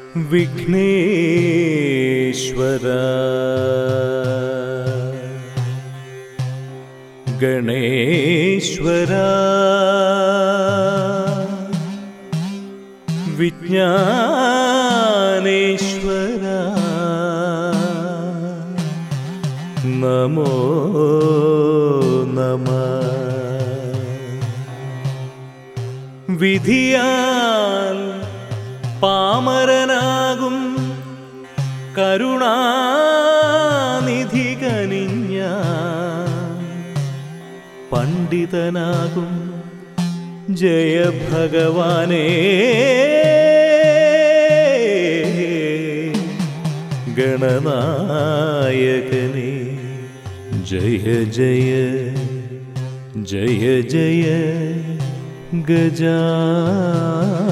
വിഘ്നേശ്വര ഗണേശ്വര വിജ്ഞാനേശ്വര നമോ നമഃ. വിധിയാൽ പാമരനാകും കരുണാനിധി കനിഞ്ഞ പണ്ഡിതനാകും ജയ ഭഗവാനേ ഗണനായകനേ ജയ ജയ ജയ ജയ ഗജാനന.